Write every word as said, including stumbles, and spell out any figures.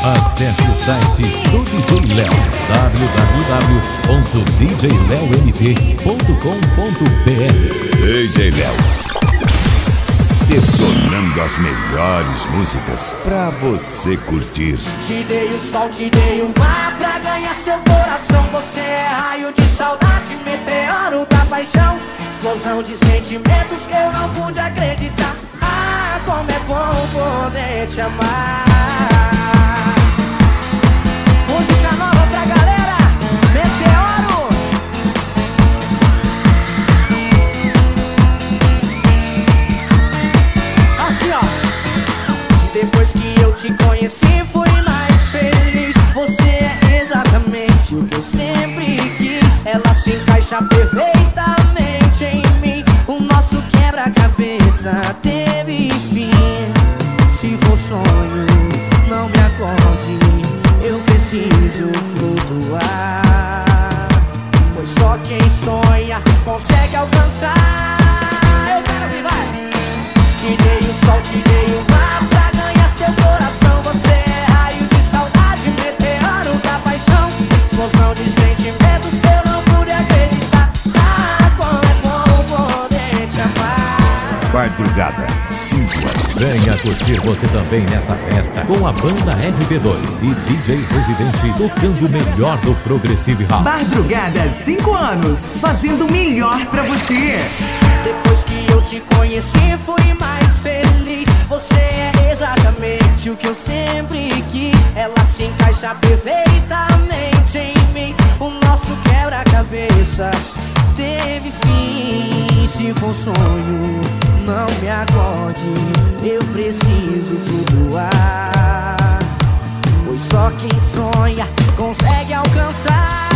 Acesse o site do D J Léo, w w w ponto d j léo m t ponto com ponto b r. D J Léo, detonando as melhores músicas pra você curtir. Te dei o sol, te dei o mar pra ganhar seu coração. Você é raio de saudade, meteoro da paixão, explosão de sentimentos que eu não pude acreditar. Ah, como é bom poder te amar. Música nova pra galera, Meteoro. Assim ó. Depois que eu te conheci fui mais feliz. Você é exatamente o que eu sempre quis. Ela se encaixa perfeitamente em mim. O nosso quebra-cabeça teve fim. Se for sonho, não me acorde, eu preciso flutuar, pois só quem sonha consegue alcançar. Eu quero que vai. Te dei o sol, te dei o mar pra ganhar seu coração. Você é raio de saudade, meteoro da paixão, explosão de sentimentos que eu não pude acreditar. Ah, como é bom poder te amar. Madrugada, cinco anos. Venha curtir você também nesta festa com a banda R B dois e D J Residente tocando o melhor do Progressive House. Madrugada, cinco anos, fazendo o melhor pra você. Depois que eu te conheci fui mais feliz. Você é exatamente o que eu sempre quis. Ela se encaixa perfeitamente em mim. O nosso quebra-cabeça teve fim. Se for sonho, não me acorde, eu preciso flutuar, pois só quem sonha consegue alcançar.